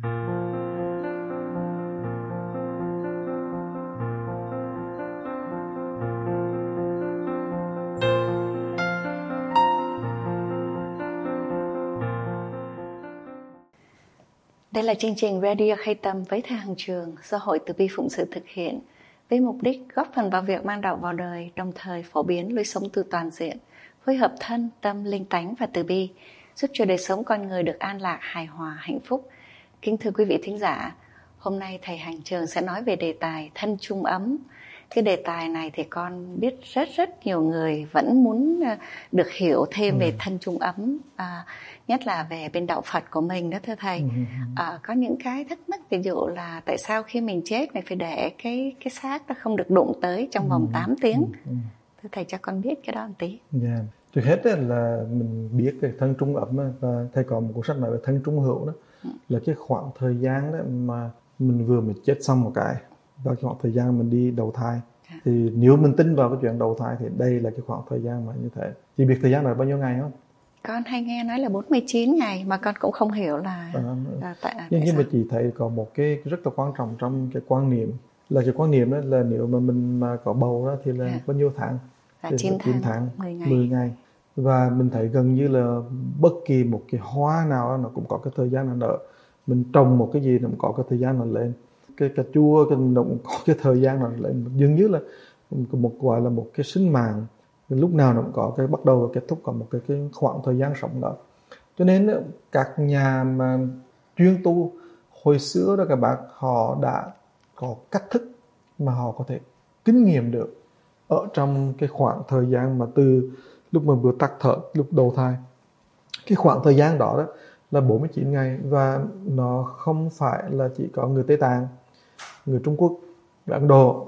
Đây là chương trình Radio Khai Tâm với Thầy Hằng Trường do Hội Từ Bi Phụng Sự thực hiện với mục đích góp phần vào việc mang đạo vào đời, đồng thời phổ biến lối sống từ toàn diện, phối hợp thân, tâm, linh tánh và từ bi, giúp cho đời sống con người được an lạc, hài hòa, hạnh phúc. Kính thưa quý vị thính giả, hôm nay Thầy Hằng Trường sẽ nói về đề tài thân chung ấm. Cái đề tài này thì con biết rất nhiều người vẫn muốn được hiểu thêm về thân chung ấm, nhất là về bên đạo Phật của mình đó thưa Thầy. Có những cái thắc mắc, ví dụ là tại sao khi mình chết mình phải để cái xác nó không được đụng tới trong vòng 8 tiếng. Thưa Thầy cho con biết cái đó một tí. Trước hết là mình biết cái thân chung ấm, và Thầy có một cuốn sách nói về thân chung hữu đó, là cái khoảng thời gian đó mà mình vừa mới chết xong một cái, và cái khoảng thời gian mình đi đầu thai. Thì nếu mình tin vào cái chuyện đầu thai thì đây là cái khoảng thời gian mà như thế. Chị biết thời gian là bao nhiêu ngày không? Con hay nghe nói là 49 ngày mà con cũng không hiểu là tại nhưng mà chị thấy có một cái rất là quan trọng trong cái quan niệm, là cái quan niệm đó là nếu mà mình mà có bầu đó thì là bao nhiêu tháng? Là thì 9 tháng 10 ngày. Và mình thấy gần như là bất kỳ một cái hoa nào đó, nó cũng có cái thời gian nó nở. Mình trồng một cái gì nó cũng có cái thời gian nó lên. Cái cà chua nó cũng có cái thời gian nó lên. Dường như là một gọi là một cái sinh mạng, lúc nào nó cũng có cái bắt đầu và kết thúc, có một cái khoảng thời gian sống đó. Cho nên các nhà mà chuyên tu hồi xưa đó các bạn, họ đã có cách thức mà họ có thể kinh nghiệm được ở trong cái khoảng thời gian mà từ lúc mà vừa tắt thở, lúc đầu thai. Cái khoảng thời gian đó là 49 ngày, và nó không phải là chỉ có người Tây Tạng, người Trung Quốc, người Ấn Độ,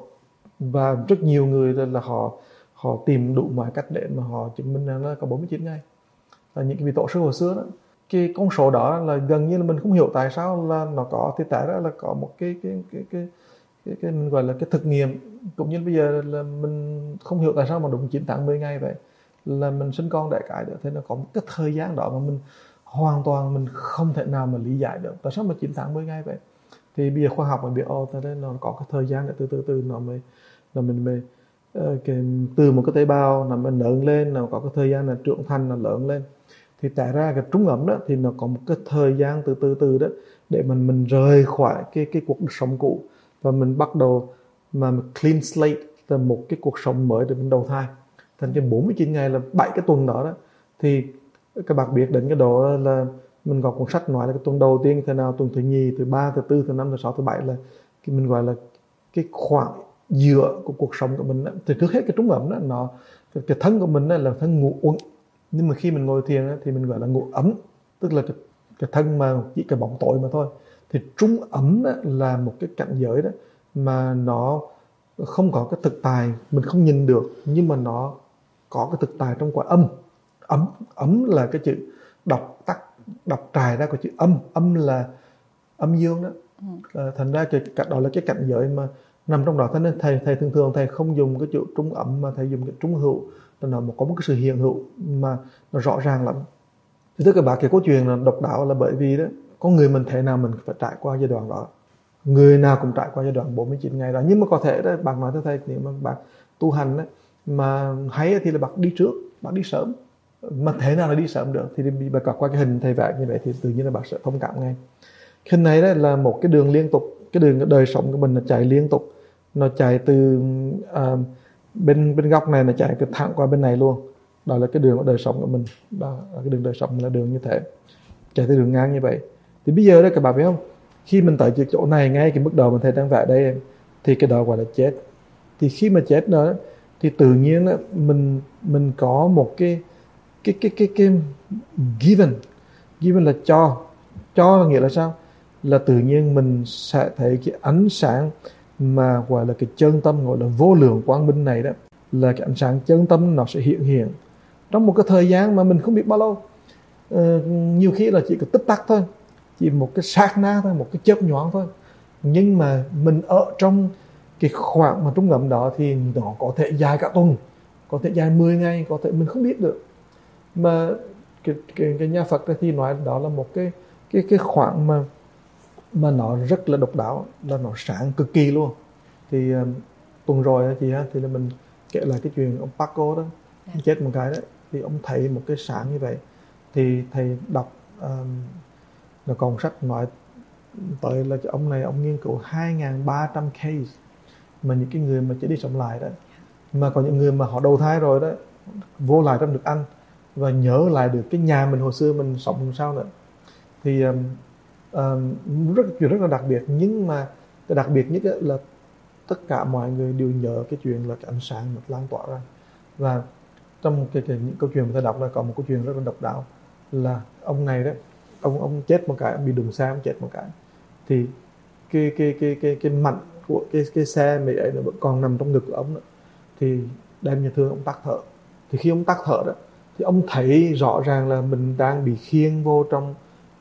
và rất nhiều người là họ tìm đủ mọi cách để mà họ chứng minh rằng là có 49 ngày. Và những cái vị tổ sư hồi xưa đó, cái con số đó là gần như là mình không hiểu tại sao là nó có, thì tại đó là có một cái mình gọi là cái thực nghiệm. Cũng như bây giờ là mình không hiểu tại sao mà đúng 9 tháng 10 ngày vậy, là mình sinh con đẻ cái được, thế nó có một cái thời gian đó mà mình hoàn toàn mình không thể nào mà lý giải được tại sao mà 9 tháng 10 ngày vậy. Thì bây giờ khoa học mình biết thế nó có cái thời gian để từ nó mình từ một cái tế bào nó mình lớn lên, nó có cái thời gian là trưởng thành, nó lớn lên. Thì tại ra cái trung ấm đó thì nó có một cái thời gian từ đó để mình rời khỏi cái cuộc sống cũ, và mình bắt đầu mà clean slate, là một cái cuộc sống mới để mình đầu thai. Thành cái 49 ngày là 7 cái tuần đó. Thì các bạn biết đến cái độ là mình có cuốn sách nói là cái tuần đầu tiên thế nào, tuần thứ nhì, thứ ba, thứ tư, thứ năm, thứ sáu, thứ bảy, là cái mình gọi là cái khoảng giữa của cuộc sống của mình đó. Thì trước hết cái trung ấm đó, cái thân của mình đó là thân ngủ uẩn, nhưng mà khi mình ngồi thiền đó, thì mình gọi là ngủ ấm, tức là cái thân mà chỉ cái bóng tối mà thôi. Thì trung ấm đó là một cái cảnh giới đó mà nó không có cái thực tại, mình không nhìn được, nhưng mà nó có cái thực tại trong quả âm. Ấm là cái chữ đọc trài ra của chữ âm là âm dương đó. Thành ra đó là cái cảnh giới mà nằm trong đó. Thế nên thầy thường thầy không dùng cái chữ trung ấm mà thầy dùng cái trung hữu, nó có một cái sự hiện hữu mà nó rõ ràng lắm. Thì tất cả cái câu chuyện là độc đạo là bởi vì đó, con người mình thể nào mình phải trải qua giai đoạn đó, người nào cũng trải qua giai đoạn 49 ngày đó. Nhưng mà có thể đó, bạn nói với thầy, nếu mà bạn tu hành đó, mà hay thì là bạn đi trước, bạn đi sớm, mà thế nào là đi sớm được thì bạn có qua cái hình thầy vẽ như vậy thì tự nhiên là bạn sẽ thông cảm ngay. Hình này đó là một cái đường liên tục, cái đường đời sống của mình là chạy liên tục, nó chạy từ bên góc này, nó chạy thẳng qua bên này luôn. Đó là cái đường của đời sống của mình, đó là cái đường đời sống là đường như thế, chạy từ đường ngang như vậy. Thì bây giờ đó các bạn biết không, khi mình tới chỗ này, ngay cái mức đầu mình thầy đang vẽ đây, thì cái đó gọi là chết. Thì khi mà chết đó thì tự nhiên đó, mình có một cái given là cho nghĩa là sao, là tự nhiên mình sẽ thấy cái ánh sáng mà gọi là cái chân tâm, gọi là vô lượng quang minh này đó, là cái ánh sáng chân tâm nó sẽ hiện trong một cái thời gian mà mình không biết bao lâu. Nhiều khi là chỉ có tích tắc thôi, chỉ một cái sát na thôi, một cái chớp nhoáng thôi, nhưng mà mình ở trong cái khoảng mà trung ấm đó thì nó có thể dài cả tuần, có thể dài 10 ngày, có thể mình không biết được. Mà cái nhà Phật thì nói đó là một cái khoảng mà mà nó rất là độc đáo, là nó sáng cực kỳ luôn. Thì tuần rồi đó chị ha, thì là mình kể lại cái chuyện ông Paco đó, chết một cái đấy, thì ông thấy một cái sáng như vậy. Thì thầy đọc là còn sách nói tới là cái ông này ông nghiên cứu 2.300 case mà những cái người mà chết đi sống lại đó, mà có những người mà họ đầu thai rồi đó, vô lại trong được ăn và nhớ lại được cái nhà mình hồi xưa mình sống làm sao nữa. Thì chuyện rất là đặc biệt, nhưng mà cái đặc biệt nhất là tất cả mọi người đều nhớ cái chuyện là cái ánh sáng nó lan tỏa ra. Và trong những câu chuyện mà thầy đọc là có một câu chuyện rất là độc đáo, là ông này đó, ông chết một cái, ông bị đụng xe, ông chết một cái, thì cái mạnh của cái xe mày ấy nó vẫn còn nằm trong ngực của ông nữa. Thì đem nhà thương ông tắt thở. Thì khi ông tắt thở đó, thì ông thấy rõ ràng là mình đang bị khiêng vô trong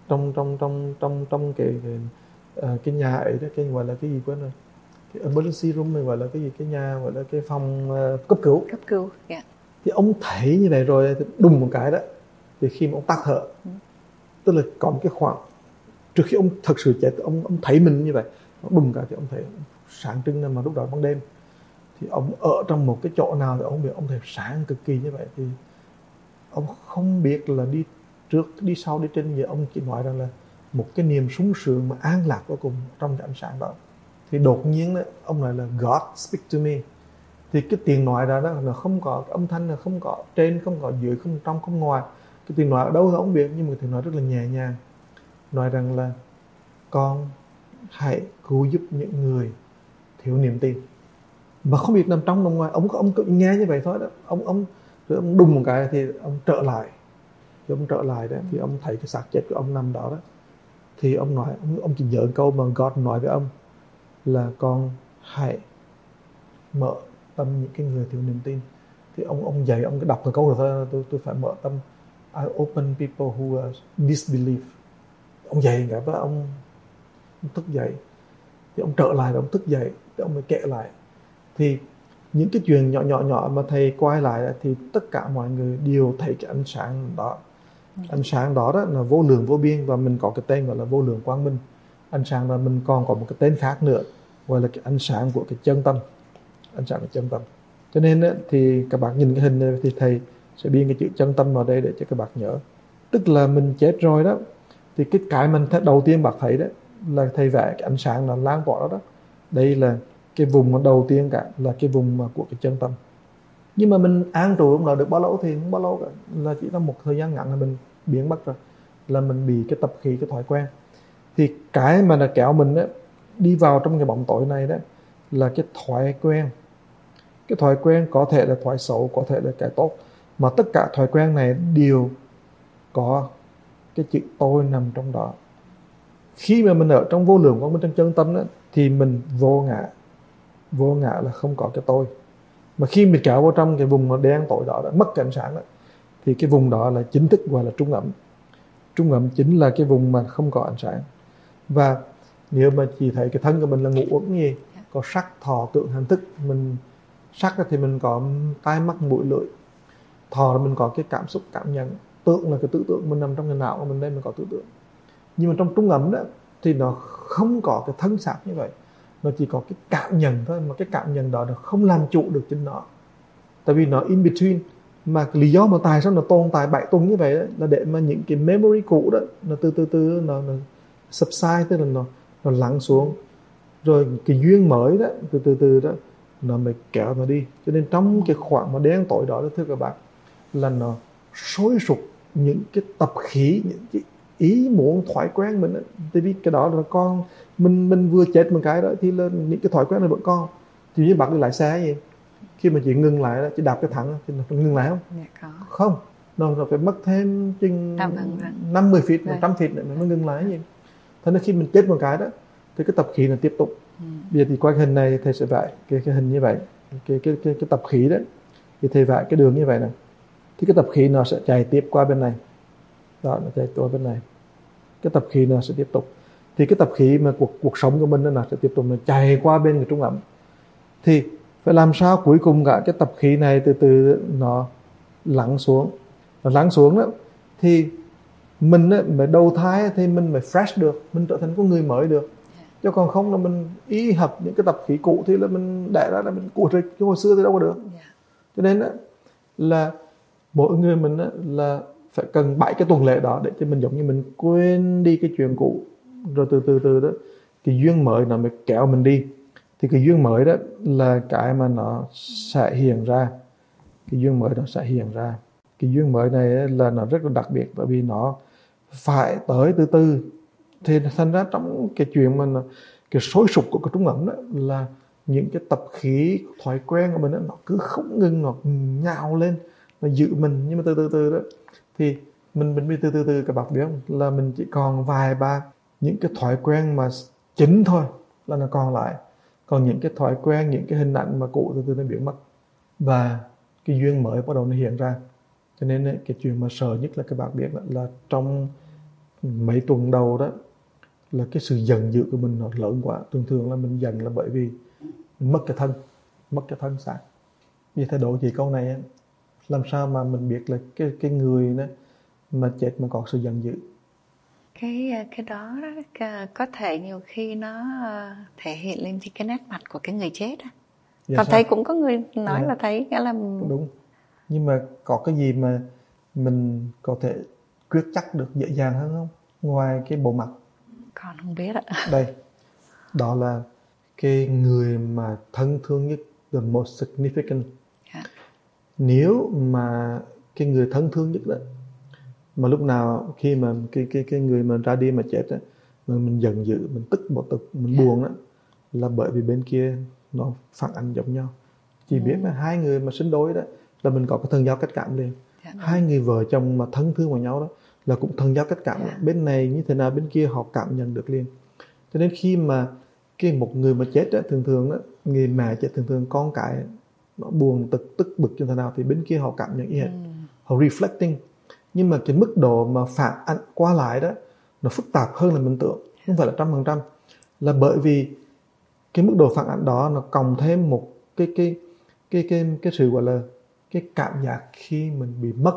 cái nhà ấy đó, cái gọi là cái gì quên rồi, cái emergency room này gọi là cái gì, cái nhà gọi là cái phòng cấp cứu. Yeah. Thì ông thấy như vậy rồi thì đùng một cái đó, thì khi mà ông tắt thở, tức là có một cái khoảng trước khi ông thật sự chết, ông thấy mình như vậy, đùng cái thì ông thấy sáng trưng, mà lúc đó ban đêm. Thì ông ở trong một cái chỗ nào thì ông biết ông thấy sáng cực kỳ như vậy. Thì ông không biết là đi trước đi sau đi trên gì, ông chỉ nói rằng là một cái niềm sung sướng mà an lạc vô cùng trong cái ánh sáng đó. Thì đột nhiên đó, ông nói là God speak to me. Thì cái tiếng nói đó là không có âm thanh, là không có trên, không có dưới, không trong, không ngoài. Cái tiếng nói ở đâu thì ông biết, nhưng mà tiếng nói rất là nhẹ nhàng, nói rằng là con hãy cứu giúp những người thiếu niềm tin. Mà không biết nằm trong nằm ngoài, ông cứ nghe như vậy thôi đó. Ông đùng một cái thì ông trở lại. Thì ông trở lại đó, thì ông thấy cái xác chết của ông nằm đó đó. Thì ông nói, ông chỉ nhớ câu mà God nói với ông là con hãy mở tâm những cái người thiếu niềm tin. Thì ông dạy, ông cứ đọc cái câu rồi thôi, tôi phải mở tâm. I open people who disbelieve. Ông dạy cả, và ông thức dậy. Thì ông trở lại, ông thức dậy, thì ông mới kể lại. Thì những cái chuyện nhỏ mà thầy quay lại thì tất cả mọi người đều thấy cái ánh sáng đó. Ánh sáng đó là vô lượng vô biên, và mình có cái tên gọi là vô lượng quang minh. Ánh sáng là mình còn có một cái tên khác nữa, gọi là cái ánh sáng của cái chân tâm. Ánh sáng của chân tâm. Cho nên thì các bạn nhìn cái hình này thì thầy sẽ biên cái chữ chân tâm vào đây để cho các bạn nhớ. Tức là mình chết rồi đó, thì cái mình đầu tiên bạn thấy đó là thầy vẽ cái ánh sáng là lan tỏa đó. Đây là cái vùng mà đầu tiên cả, là cái vùng mà của cái chân tâm. Nhưng mà mình an trụ nó được bao lâu thì không bao lâu cả, là chỉ là một thời gian ngắn là mình biến mất rồi, là mình bị cái tập khí, cái thói quen. Thì cái mà là kéo mình đó, đi vào trong cái bóng tối này đó là cái thói quen. Cái thói quen có thể là thói xấu, có thể là cái tốt, mà tất cả thói quen này đều có cái chữ tôi nằm trong đó. Khi mà mình ở trong vô lượng quang minh trong chân tâm đó, thì mình vô ngã. Vô ngã là không có cái tôi. Mà khi mình kéo vào trong cái vùng đen tối đó, mất cái ánh sáng đó, thì cái vùng đó là chính thức gọi là trung ẩm. Trung ẩm chính là cái vùng mà không có ánh sáng. Và nếu mà chỉ thấy cái thân của mình là ngũ uẩn gì, có sắc, thọ, tưởng, hành, thức. Mình sắc thì mình có tai, mắt, mũi, lưỡi. Thọ là mình có cái cảm xúc, cảm nhận. Tưởng là cái tư tưởng mình nằm trong cái não của mình, đây mình có tư tưởng. Nhưng mà trong trung ẩm đó thì nó không có cái thân xác như vậy, nó chỉ có cái cảm nhận thôi, mà cái cảm nhận đó nó không làm chủ được chính nó, tại vì nó in between. Mà lý do mà tại sao nó tồn tại 7 tuần như vậy đó, là để mà những cái memory cũ đó nó từ từ nó subside, tức là nó lắng xuống, rồi cái duyên mới đó từ từ đó nó mới kéo nó đi. Cho nên trong cái khoảng mà đen tối đó, thưa các bạn, là nó sôi sục những cái tập khí, những cái ý muốn thói quen mình. Tại vì cái đó là con mình vừa chết một cái đó, thì là những cái thói quen này vẫn còn. Thì như bạn đi lái xe gì, khi mà chị ngừng lại đó, chị đạp cái thắng thì nó ngừng lại không? Dạ, không, nó phải mất thêm chừng 50 feet, 100 feet nữa mới ngừng lại gì. Thế nên khi mình chết một cái đó thì cái tập khí nó tiếp tục. Bây giờ thì qua cái hình này thầy sẽ vẽ cái hình như vậy, cái tập khí đó, thì thầy vẽ cái đường như vậy này. Thì cái tập khí nó sẽ chạy tiếp qua bên này đó, nó chạy qua bên này, cái tập khí nó sẽ tiếp tục. Thì cái tập khí mà cuộc sống của mình nó sẽ tiếp tục nó chạy qua bên cái trung ẩm. Thì phải làm sao cuối cùng cả cái tập khí này từ từ nó lắng xuống. Nó lắng xuống đó, thì Mình á, mà đầu thai thì mình mới fresh được, mình trở thành con người mới được. Chứ còn không là mình y hệt những cái tập khí cũ thì là mình đẻ ra là mình cũ rịch, chứ hồi xưa thì đâu có được. Cho nên á, là mỗi người mình á, là phải cần 7 cái tuần lễ đó để cho mình giống như mình quên đi cái chuyện cũ, rồi từ từ đó cái duyên mới nó mới kéo mình đi. Thì cái duyên mới đó là cái mà nó sẽ hiện ra, cái duyên mới nó sẽ hiện ra. Cái duyên mới này á, là nó rất là đặc biệt, bởi vì nó phải tới từ từ. Thì thành ra trong cái chuyện mà cái sôi sục của cái trung ấm đó là những cái tập khí thói quen của mình đó, nó cứ không ngừng nó nhào lên, nó giữ mình. Nhưng mà từ từ đó thì mình bị từ các bạn biết không, là mình chỉ còn vài ba những cái thói quen mà chính thôi là nó còn lại, còn những cái thói quen, những cái hình ảnh mà cũ từ từ nó biến mất và cái duyên mới bắt đầu nó hiện ra. Cho nên ấy, cái chuyện mà sợ nhất là các bạn biết là trong mấy tuần đầu đó là cái sự giận dữ của mình nó lớn quá. Thường là mình giận là bởi vì mình mất cái thân xác. Vì thay đổi gì câu này ấy, làm sao mà mình biết là cái người đó mà chết mà còn sự giận dữ. Cái đó có thể nhiều khi nó thể hiện lên cái nét mặt của cái người chết á. Còn thấy cũng có người nói là thấy nghĩa là đúng. Nhưng mà có cái gì mà mình có thể quyết chắc được dễ dàng hơn không, ngoài cái bộ mặt? Con không biết ạ. Đây, đó là cái người mà thân thương nhất, the most significant. Nếu mà cái người thân thương nhất đó, mà lúc nào khi mà cái người mà ra đi mà chết đó, mà mình giận dữ, mình tức mình buồn đó, là bởi vì bên kia nó phản ánh giống nhau. Chỉ biết là hai người mà sinh đôi đó là mình có cái thần giao cách cảm liền. Hai người vợ chồng mà thân thương vào nhau đó là cũng thần giao cách cảm. Bên này như thế nào bên kia họ cảm nhận được liền. Cho nên khi mà một người mà chết đó, thường đó, người mẹ chết thường con cái nó buồn tức bực như thế nào thì bên kia họ cảm nhận y hệt, họ reflecting. Nhưng mà cái mức độ mà phản ánh qua lại đó nó phức tạp hơn là mình tưởng, không phải là 100%, là bởi vì cái mức độ phản ánh đó nó cộng thêm một cái sự gọi là cái cảm giác khi mình bị mất.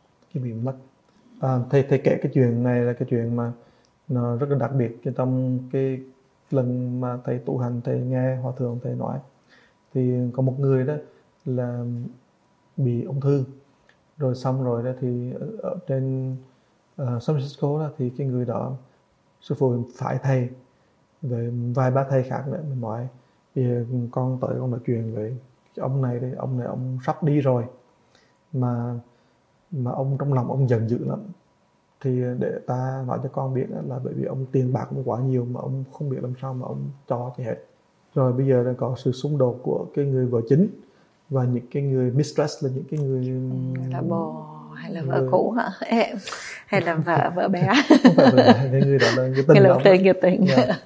Thầy kể cái chuyện này là cái chuyện mà nó rất là đặc biệt. Trong cái lần mà thầy tu hành, thầy nghe hòa thượng thầy nói thì có một người đó là bị ung thư, rồi xong rồi đó thì ở trên San Francisco đó, thì cái người đó sư phụ phải thầy về vài ba thầy khác nữa, mình nói thì con tới con nói chuyện với ông này đây, ông này ông sắp đi rồi mà ông trong lòng ông giận dữ lắm, thì để ta nói cho con biết là bởi vì ông tiền bạc cũng quá nhiều mà ông không biết làm sao mà ông cho cái hết. Rồi bây giờ đang có sự xung đột của cái người vợ chính và những cái người mistress, là những cái người là bồ hay là vợ cũ hả? Hay là vợ bé? Không phải vợ bé, cái người đó là cái tình đó. Người tình.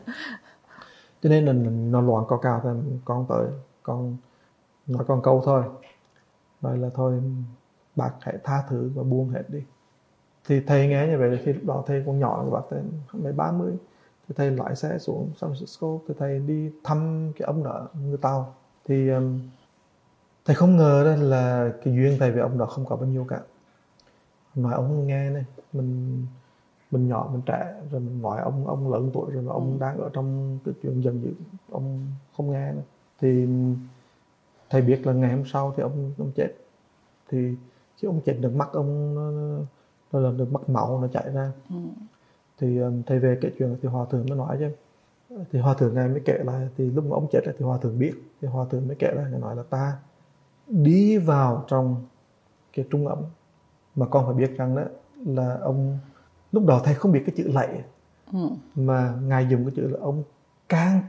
Cho nên là nó loạn co cào. Thì con tới con nói con câu thôi, nói là thôi bác hãy tha thứ và buông hết đi. Thì thầy nghe như vậy là khi lúc đó thầy còn nhỏ, bác thầy mới 30, thì thầy lái xe xuống San Francisco, thì thầy đi thăm cái ông đó, người Tàu. Thì thầy không ngờ đó là cái duyên thầy với ông đó không có bao nhiêu cả. Nói ông nghe này, mình nhỏ mình trẻ rồi mình nói ông lớn tuổi rồi mà ông đang ở trong cái chuyện giận dữ, ông không nghe nữa. Thì thầy biết là ngày hôm sau thì ông chết. Thì khi ông chết, nước mắt ông nó là nước mắt máu nó chảy ra. Thì thầy về kể chuyện thì hòa thượng mới nói chứ. Thì hòa thượng ngài mới kể lại, thì lúc mà ông chết thì hòa thượng biết, thì hòa thượng mới kể lại, ngài nói là ta đi vào trong cái trung ấm mà con phải biết rằng đó là ông lúc đó thầy không biết cái chữ lạy, mà ngài dùng cái chữ là ông can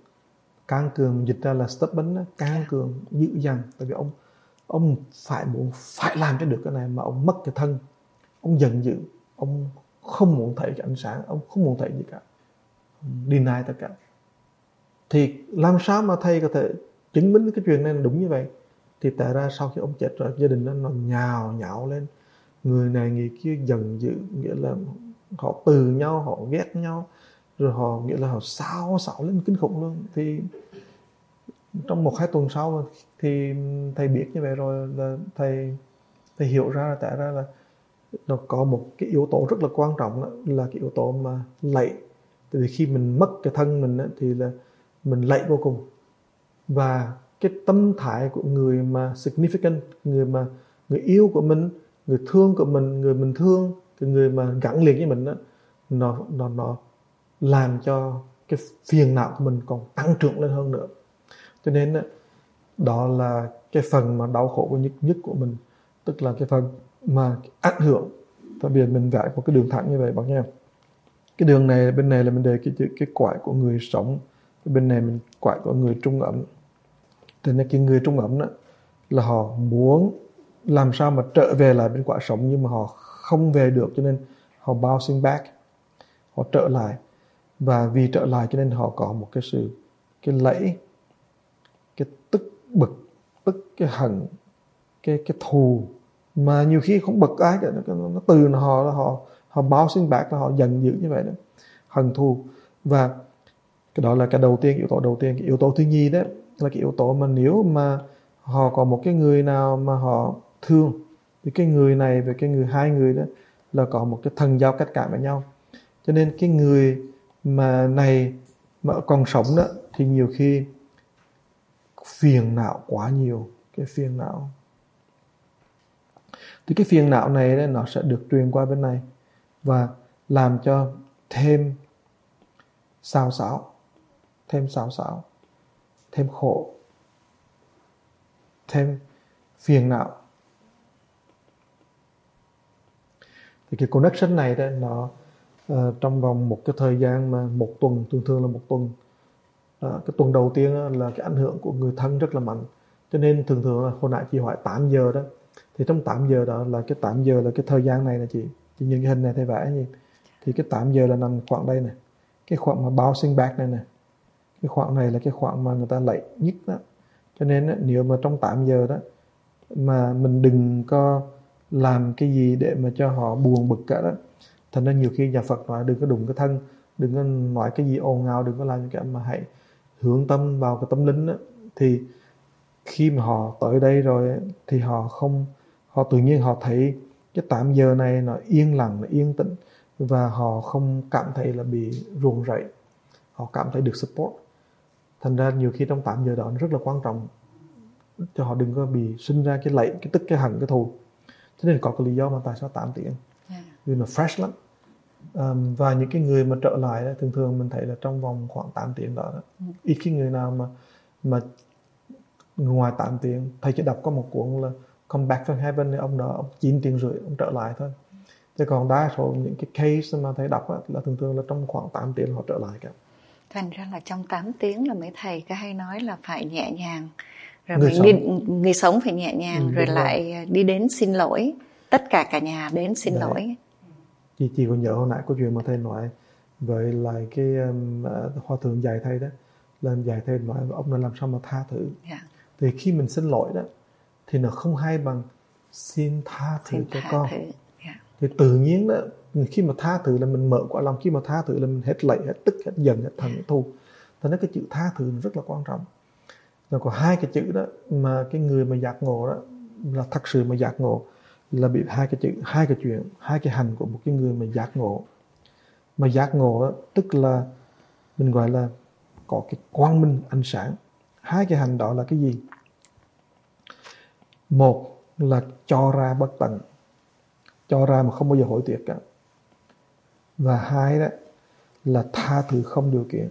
cường dịch ra là stubborn, can cường dữ dằn. Tại vì ông phải làm cho được cái này mà ông mất cái thân, ông giận dữ, ông không muốn thấy cái ánh sáng, ông không muốn thấy gì cả, deny tất cả. Thì làm sao mà thầy có thể chứng minh cái chuyện này là đúng như vậy? Thì tại ra sau khi ông chết rồi, gia đình nó nhào lên, người này người kia giận dữ, nghĩa là họ từ nhau, họ ghét nhau, rồi họ nghĩa là họ xáo lên kinh khủng luôn. Thì trong 1-2 tuần sau thì thầy biết như vậy rồi, là thầy hiểu ra là tại ra là nó có một cái yếu tố rất là quan trọng, đó là cái yếu tố mà lạy. Tại vì khi mình mất cái thân mình đó, thì là mình lạy vô cùng. Và cái tâm thái của người mà significant, người yêu của mình, người thương của mình, người mình thương, cái người mà gắn liền với mình đó, nó làm cho cái phiền não của mình còn tăng trưởng lên hơn nữa. Cho nên đó là cái phần mà đau khổ nhất của mình, tức là cái phần mà ảnh hưởng. Tại vì mình vẽ một cái đường thẳng như vậy bạn nha. Cái đường này, bên này là mình đề cái quải của người sống, bên này mình quải của người trung ấm. Thế nên cái người trung ấm đó là họ muốn làm sao mà trở về lại bên quả sống, nhưng mà họ không về được, cho nên họ bouncing back, họ trở lại. Và vì trở lại cho nên họ có một cái lẫy, cái tức bực, tức cái hận, cái thù mà nhiều khi không bực ai cả, nó từ họ bouncing back, là họ giận dữ như vậy đó, hận thù. Và cái đó là cái đầu tiên, yếu tố đầu tiên. Cái yếu tố thứ nhì đó là cái yếu tố mà nếu mà họ có một cái người nào mà họ thương, thì cái người này và cái hai người đó là có một cái thần giao cách cảm với nhau. Cho nên cái người mà này mà còn sống đó thì nhiều khi phiền não quá nhiều, cái phiền não. Thì cái phiền não này đó, nó sẽ được truyền qua bên này và làm cho thêm xao xáo, thêm khổ, thêm phiền não. Thì cái connection này đó, nó trong vòng một cái thời gian mà một tuần, thường là một tuần. Cái tuần đầu tiên đó, là cái ảnh hưởng của người thân rất là mạnh. Cho nên thường là hồi nãy chị hỏi 8 giờ đó, thì trong 8 giờ đó là cái 8 giờ là cái thời gian này nè chị nhìn cái hình này thấy vẽ gì. Thì cái 8 giờ là nằm khoảng đây nè, cái khoảng mà bouncing back này nè, cái khoảng này là cái khoảng mà người ta lạy nhất đó. Cho nên nếu mà trong 8 giờ đó mà mình đừng có làm cái gì để mà cho họ buồn bực cả đó. Thành ra nhiều khi nhà Phật nói đừng có đụng cái thân, đừng có nói cái gì ồn ào, đừng có làm những cái, mà hãy hướng tâm vào cái tâm linh đó. Thì khi mà họ tới đây rồi thì họ tự nhiên họ thấy cái 8 giờ này nó yên lặng, nó yên tĩnh, và họ không cảm thấy là bị ruồng rẫy, họ cảm thấy được support. Thành ra nhiều khi trong 8 giờ đó nó rất là quan trọng cho họ đừng có bị sinh ra cái lẫy, cái tức, cái hận, cái thù. Cho nên có cái lý do mà tại sao 8 tiếng vì nó fresh lắm. Và những cái người mà trở lại đó, thường mình thấy là trong vòng khoảng 8 tiếng đó, ít khi người nào mà ngoài 8 tiếng. Thầy chỉ đọc có một cuốn là Come Back from Heaven, thì ông đó ông 9 tiếng rưỡi ông trở lại thôi. Chứ còn đa số những cái case mà thầy đọc là thường là trong khoảng 8 tiếng họ trở lại cả. Thành ra là trong 8 tiếng là mấy thầy có hay nói là phải nhẹ nhàng, rồi người sống phải nhẹ nhàng, rồi lại rồi. Đi đến xin lỗi, tất cả nhà đến xin lỗi. Chị còn nhớ hồi nãy câu chuyện mà thầy nói với lại cái hòa thượng dạy thầy đó, là dạy thầy nói ông là làm sao mà tha thứ. Thì khi mình xin lỗi đó thì nó không hay bằng xin tha thứ cho con. Thì tự nhiên đó, khi mà tha thứ là mình mở quả lòng, khi mà tha thứ là mình hết lạy, hết tức, hết giận, hết thằng, hết thù. Thế nên cái chữ tha thứ nó rất là quan trọng. Rồi có hai cái chữ đó mà cái người mà giác ngộ đó, là thật sự mà giác ngộ, là bị hai cái chữ, hai cái chuyện, hai cái hành của một cái người mà giác ngộ. Mà giác ngộ đó, tức là mình gọi là có cái quang minh, ánh sáng. Hai cái hành đó là cái gì? Một là cho ra bất tận, cho ra mà không bao giờ hối tiếc cả. Và hai đó là tha thứ không điều kiện.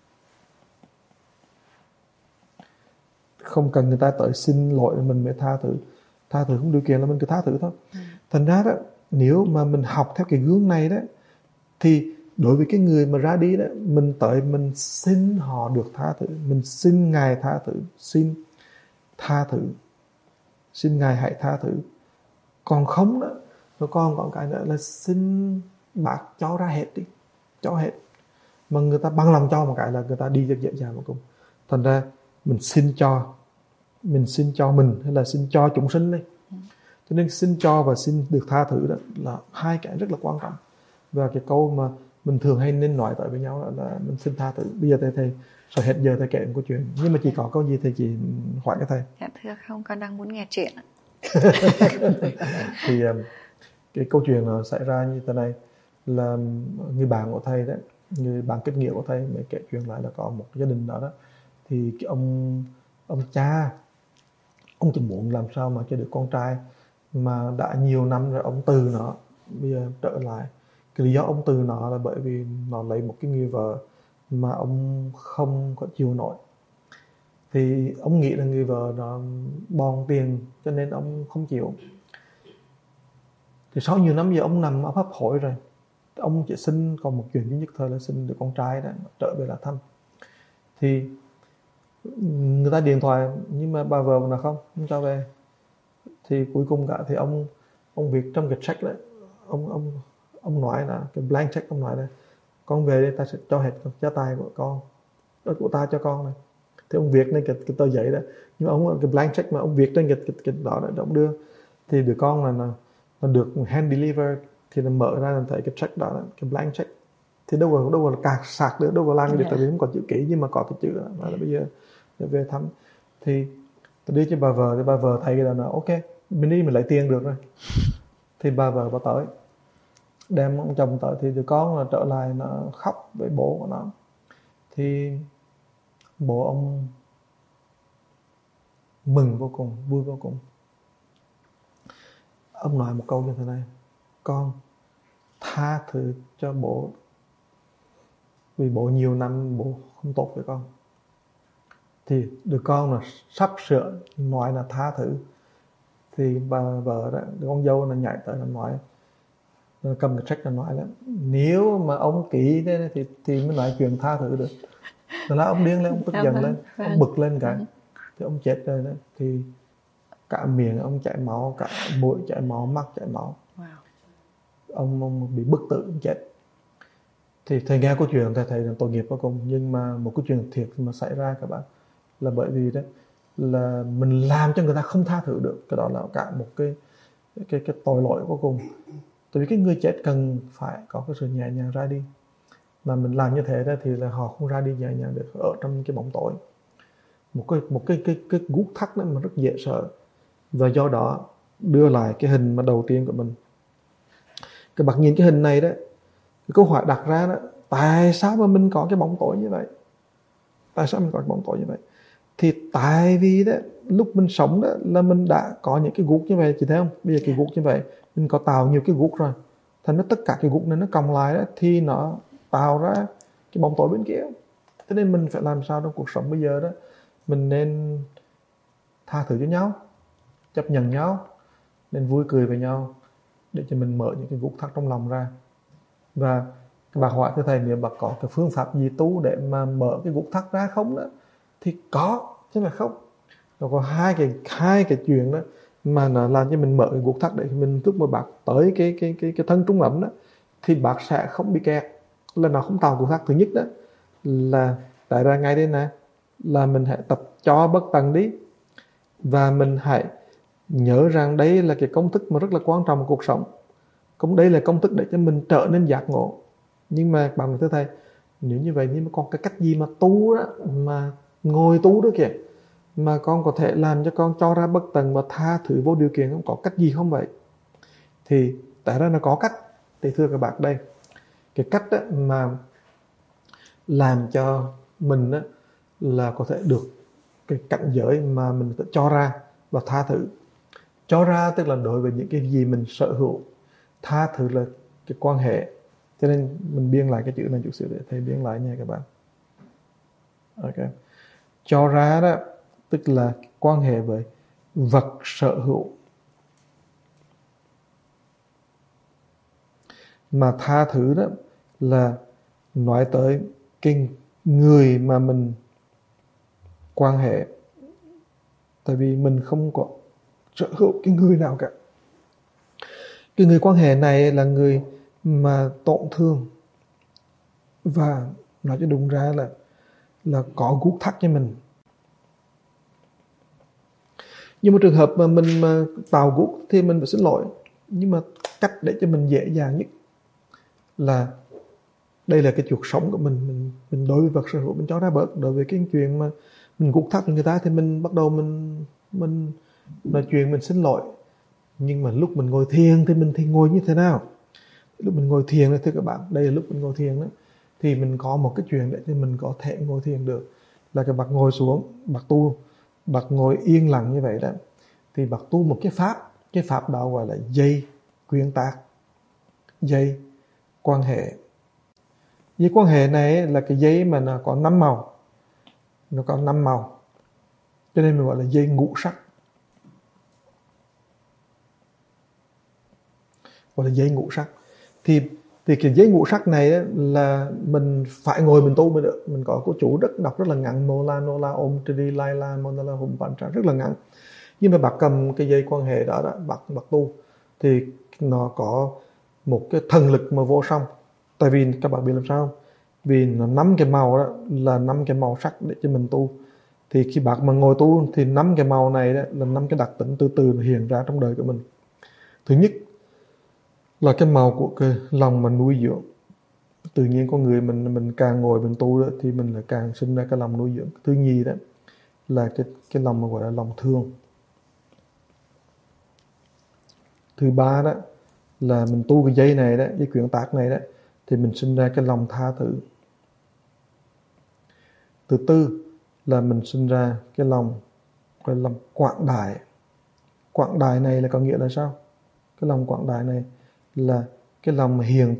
Không cần người ta tới xin lỗi mình mới tha thứ. Tha thứ không điều kiện là mình cứ tha thứ thôi. Thành ra đó, nếu mà mình học theo cái gương này đó, thì đối với cái người mà ra đi đó, mình tới mình xin họ được tha thứ, mình xin Ngài tha thứ, xin tha thứ, xin Ngài hãy tha thứ. Còn không đó, nó còn có cái nữa là xin bác cho ra hết đi, cho hết. Mà người ta bằng lòng cho một cái là người ta đi rất dễ dàng vô cùng. Thành ra mình xin cho mình hay là xin cho chúng sinh đi. Cho nên xin cho và xin được tha thứ đó là hai cái rất là quan trọng. Và cái câu mà mình thường hay nên nói tới với nhau là mình xin tha thứ. Bây giờ thầy rồi hết giờ thầy kể một câu chuyện, nhưng mà chỉ có câu gì thầy chỉ hỏi cái thầy. Dạ thưa không, con đang muốn nghe chuyện. Thì cái câu chuyện nó xảy ra như thế này, là người bạn của thầy đấy, người bạn kết nghĩa của thầy mới kể chuyện lại là có một gia đình đó thì cái ông cha, ông chỉ muốn làm sao mà cho được con trai, mà đã nhiều năm rồi ông từ nó, bây giờ trở lại. Cái lý do ông từ nó là bởi vì nó lấy một cái người vợ mà ông không có chịu nổi. Thì ông nghĩ là người vợ nó bòn tiền cho nên ông không chịu. Thì sau nhiều năm giờ ông nằm, ông hấp hối rồi, ông chỉ xin còn một chuyện duy nhất thôi là xin được con trai đó trở về là thăm. Thì người ta điện thoại nhưng mà bà vợ là không cho về. Thì cuối cùng cả thì ông viết trong cái check đấy, ông nói là cái blank check, ông nói là con về đây ta sẽ cho hết gia tài của con, của ta cho con này. Thì ông viết lên cái tờ giấy đó, nhưng mà ông cái blank check mà ông viết trên cái đó để ông đưa. Thì đứa con là nó được hand deliver, thì nó mở ra là thấy cái check đó, cái blank check. Thì đâu có cạc sạc được, đâu có làm cái được, tại vì không có chữ ký, nhưng mà có cái chữ đó là bây giờ để về thăm. Thì đưa cho bà vợ, thì bà vợ thấy cái đó là ok, mình đi mình lấy tiền được rồi. Thì bà vợ bà tới, đem ông chồng tới, thì đứa con là trở lại, nó khóc với bố của nó. Thì bố ông mừng vô cùng, vui vô cùng. Ông nói một câu như thế này: con tha thứ cho bố, vì bố nhiều năm bố không tốt với con. Thì đứa con là sắp sửa nói là tha thứ, thì bà vợ đó, đứa con dâu là nhảy tới là nói, nó cầm cái check là nói là nếu mà ông ký thế thì mới nói chuyện tha thứ được. Rồi là ông điên lên, ông tức giận lên, ông bực lên cả, thì ông chết rồi đó. Thì cả miệng ông chảy máu, cả mũi chảy máu, mắt chảy máu. Ông bị bức tử, ông chết. Thì thầy nghe câu chuyện thầy thấy là tội nghiệp vô cùng. Nhưng mà một câu chuyện thiệt mà xảy ra các bạn, là bởi vì đó là mình làm cho người ta không tha thứ được. Cái đó là cả một cái tội lỗi vô cùng. Tại vì cái người chết cần phải có cái sự nhẹ nhàng ra đi, mà mình làm như thế đó thì là họ không ra đi nhẹ nhàng được, ở trong cái bóng tối. Một cái guốc thắt đó mà rất dễ sợ. Và do đó đưa lại cái hình mà đầu tiên của mình. Các bạn nhìn cái hình này đó, cái câu hỏi đặt ra đó, tại sao mà mình có cái bóng tối như vậy? Tại sao mình có cái bóng tối như vậy? Thì tại vì đó, lúc mình sống đó là mình đã có những cái guốc như vậy, chị thấy không? Bây giờ cái guốc như vậy, mình có tạo nhiều cái guốc rồi. Thành nó tất cả cái guốc này nó cộng lại đó, thì nó tạo ra cái bóng tối bên kia. Thế nên mình phải làm sao trong cuộc sống bây giờ đó, mình nên tha thứ cho nhau, chấp nhận nhau, nên vui cười với nhau, để cho mình mở những cái guốc thắt trong lòng ra. Và bà hỏi thưa thầy, nếu bà có cái phương pháp gì tu để mà mở cái guốc thắt ra không đó, thì có, chứ mà không. Nó có hai cái chuyện đó mà nó làm cho mình mở cái guốc thắt để mình lúc mà bác tới cái thân trung ấm đó, thì bác sẽ không bị kẹt, là nó không tạo guốc thắt. Thứ nhất đó là tại ra ngay đây nè, là mình hãy tập cho bất tận đi, và mình hãy nhớ rằng đấy là cái công thức mà rất là quan trọng của cuộc sống. Đây là công thức để cho mình trở nên giác ngộ. Nhưng mà bạn nói thưa thầy, nếu như vậy nhưng mà còn cái cách gì mà tu đó, mà ngồi tu đó kìa, mà con có thể làm cho con cho ra bất tận và tha thứ vô điều kiện, không có cách gì không vậy? Thì tại ra nó có cách. Thì thưa các bạn, đây cái cách đó mà làm cho mình đó là có thể được cái cảnh giới mà mình phải cho ra và tha thứ. Cho ra tức là đối với những cái gì mình sở hữu, tha thứ là cái quan hệ. Cho nên mình biên lại cái chữ này chút xíu để thầy biên lại nha các bạn. Ok. Cho ra đó tức là quan hệ với vật sở hữu, mà tha thứ đó là nói tới cái người mà mình quan hệ. Tại vì mình không có sở hữu cái người nào cả. Cái người quan hệ này là người mà tổn thương, và nói cho đúng ra là có guốc thắt cho mình. Nhưng mà trường hợp mà mình mà tạo guốc thì mình phải xin lỗi. Nhưng mà cách để cho mình dễ dàng nhất là đây là cái cuộc sống của mình đối với vật sở hữu mình cho ra bớt. Đối với cái chuyện mà mình guốc thắt người ta thì mình bắt đầu mình nói chuyện, mình xin lỗi, Nhưng mà lúc mình ngồi thiền thì mình thì ngồi như thế nào? Lúc mình ngồi thiền đó, thưa các bạn, đây là lúc mình ngồi thiền đó, thì mình có một cái chuyện để thì mình có thể ngồi thiền được. Là các bạn ngồi xuống, bạn tu, bạn ngồi yên lặng như vậy đó, thì bạn tu một cái pháp đó gọi là dây quyến tác, dây quan hệ. Dây quan hệ này là cái dây mà nó có 5 màu, nó có 5 màu, cho nên mình gọi là dây ngũ sắc, gọi là dây ngũ sắc. Thì cái dây ngũ sắc này là mình phải ngồi mình tu mới được. Mình có cô chủ đọc rất là ngắn, Nola Om Tridi Laila Monala Hum Pantra, rất là ngắn. Nhưng mà bạn cầm cái dây quan hệ đó, bạn tu thì nó có một cái thần lực mà vô song. Tại vì các bạn biết làm sao không? Vì nó 5 cái màu đó là 5 cái màu sắc để cho mình tu. Thì khi bạn mà ngồi tu thì 5 cái màu này đó là 5 cái đặc tính từ từ nó hiện ra trong đời của mình. Thứ nhất là cái màu của cái lòng mà nuôi dưỡng. Tự nhiên con người mình càng ngồi mình tu đó, thì mình lại càng sinh ra cái lòng nuôi dưỡng. Thứ nhì đó là cái lòng mà gọi là lòng thương. Thứ ba đó là mình tu cái dây này đó, dây quyến tác này đó, thì mình sinh ra cái lòng tha thứ. Thứ tư là mình sinh ra cái lòng gọi là lòng quảng đại. Quảng đại này là có nghĩa là sao? Cái lòng quảng đại này là cái lòng hiền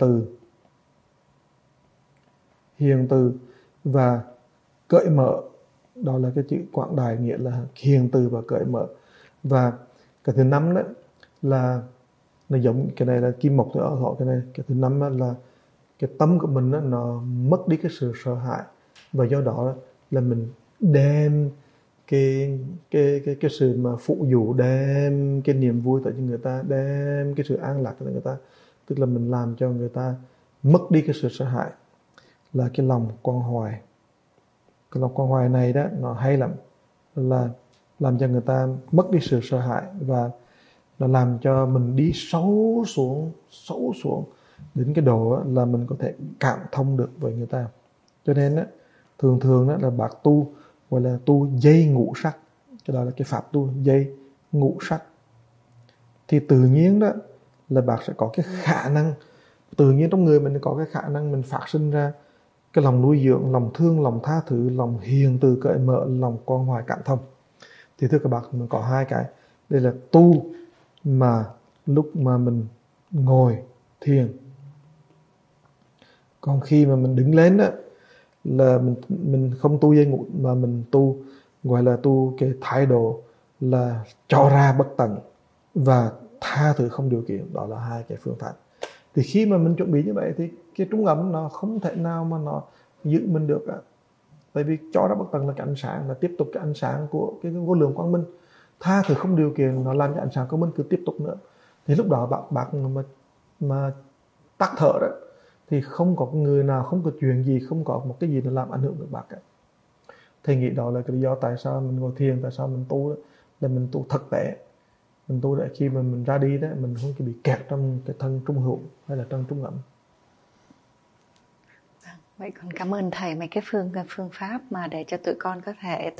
từ và cởi mở. Đó là cái chữ quảng đại, nghĩa là hiền từ và cởi mở. Và cái thứ năm đó là nó giống, cái này là kim mộc ở họ, cái này cái thứ năm là cái tâm của mình đó, nó mất đi cái sự sợ hãi, và do đó là mình đem cái sự mà phụ dụ, đem cái niềm vui tới cho người ta, đem cái sự an lạc tới người ta. Tức là mình làm cho người ta mất đi cái sự sợ hãi, là cái lòng quan hoài. Cái lòng quan hoài này đó nó hay lắm, là làm cho người ta mất đi sự sợ hãi, và nó làm cho mình đi sâu xuống đến cái độ là mình có thể cảm thông được với người ta. Cho nên đó, thường đó là bác tu gọi là tu dây ngũ sắc. Cái đó là cái pháp tu dây ngũ sắc. Thì tự nhiên đó là bác sẽ có cái khả năng, tự nhiên trong người mình có cái khả năng mình phát sinh ra cái lòng nuôi dưỡng, lòng thương, lòng tha thứ, lòng hiền từ cởi mở, lòng quan hoài cảm thông. Thì thưa các bạn, mình có hai cái. Đây là tu mà lúc mà mình ngồi thiền. Còn khi mà mình đứng lên đó là mình không tu dây ngũ, mà mình tu gọi là tu cái thái độ là cho ra bất tận và tha thứ không điều kiện. Đó là hai cái phương pháp. Thì khi mà mình chuẩn bị như vậy thì cái trung ấm nó không thể nào mà nó giữ mình được cả. Tại vì cho ra bất tận là cái ánh sáng, là tiếp tục cái ánh sáng của cái vô lượng quang minh. Tha thứ không điều kiện nó làm cho ánh sáng của mình cứ tiếp tục nữa. Thì lúc đó bác mà tắt thở đó, thì không có người nào, không có chuyện gì, không có một cái gì nó làm ảnh hưởng được bác cả. Thầy nghĩ đó là cái lý do tại sao mình ngồi thiền, tại sao mình tu đó, là mình tu thực tế. Mình tu để khi mà mình ra đi đó, mình không bị kẹt trong cái thân trung hữu hay là trong trung ấm. Vậy còn cảm ơn thầy mấy cái phương pháp mà để cho tụi con có thể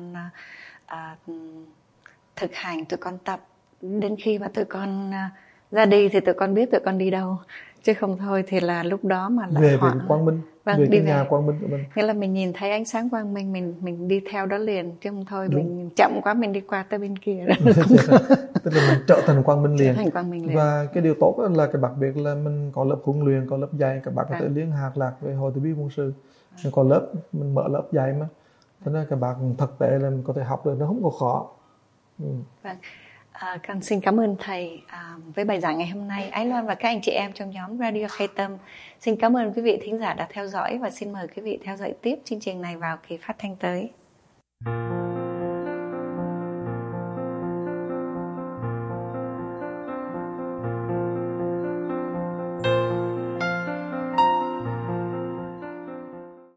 thực hành, tụi con tập đến khi mà tụi con ra đi thì tụi con biết tụi con đi đâu, chứ không thôi thì là lúc đó mà lại về quang minh, về cái nhà quang minh của mình. Nghĩa là mình nhìn thấy ánh sáng quang minh, mình đi theo đó liền, chứ không thôi đúng. Mình chậm quá mình đi qua tới bên kia đó. Tức là mình trở thành quang minh liền. liền. Và cái điều tốt là cái đặc biệt là mình có lớp huấn luyện, có lớp dạy, các bạn có thể liên lạc với Hội Từ Bi Môn Sư. Mình có lớp, mình mở lớp dạy mà. Cho nên các bạn thực tế là mình có thể học được, nó không có khó. Vâng. Con xin cảm ơn thầy với bài giảng ngày hôm nay. Ái Loan và các anh chị em trong nhóm Radio Khai Tâm xin cảm ơn quý vị thính giả đã theo dõi, và xin mời quý vị theo dõi tiếp chương trình này vào kỳ phát thanh tới.